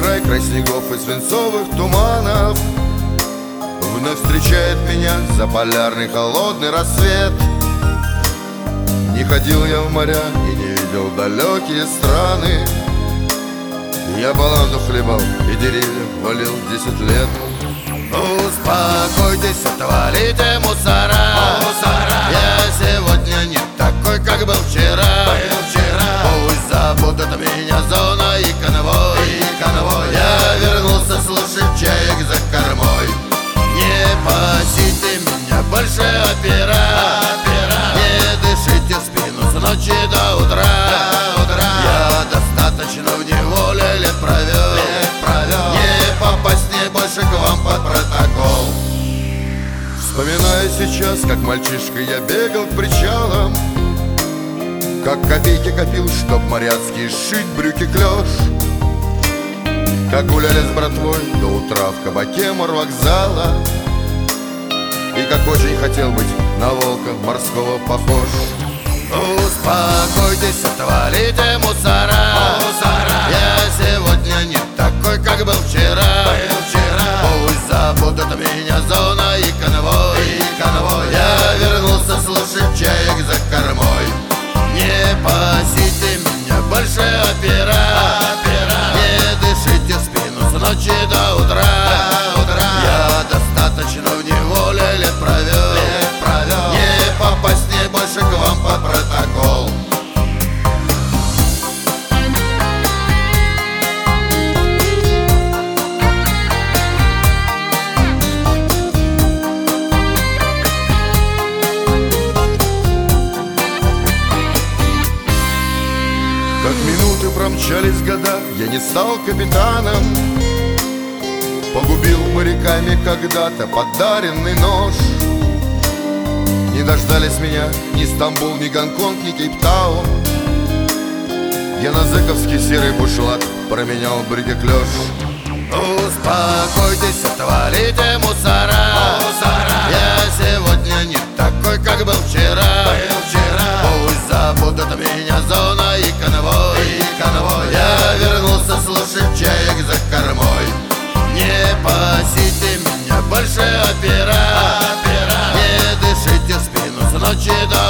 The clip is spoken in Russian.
край, край снегов и свинцовых туманов. Вновь встречает меня заполярный холодный рассвет. Не ходил я в моря и не видел далекие страны. Я баланду хлебал и деревья валил 10 лет. Успокойтесь, отвалите, мусора. Я сегодня не такой, как был вчера. Пусть забудут меня зона и конвой. Я вернулся слушать чаек за кормой. Не пасите меня больше, опера. Не дышите в спину с ночи до утра. Я достаточно в неволе лет провел. Не попасть не больше к вам под протокол. Вспоминаю сейчас, как мальчишка я бегал к причалам, как копейки копил, чтоб моряцкие сшить брюки клеш. Как гуляли с братвой до утра в кабаке морвокзала. И как очень хотел быть на волка морского похож. Успокойтесь, отвалите, мусора. Я сегодня не такой, как был вчера. Пусть забудут меня зона и конвой. Я вернулся слушать чаек за кормой. Не пасите меня больше, опера. Не дышите в спину с ночи до утра. Я достаточно в неволе лет провел. Не попасть не больше к вам под протокол. Как минуты промчались года, я не стал капитаном. Погубил моряками когда-то подаренный нож. Не дождались меня ни Стамбул, ни Гонконг, ни Кейптаун. Я на зэковский серый бушлат променял брюки клеш. Успокойтесь, отвалите, мусора. Я сегодня не такой, как был вчера. Пусть забудут меня зона и конвой. Я вернулся слушать чаек за кормой. Не пасите меня больше, опера. Не дышите в спину с ночи до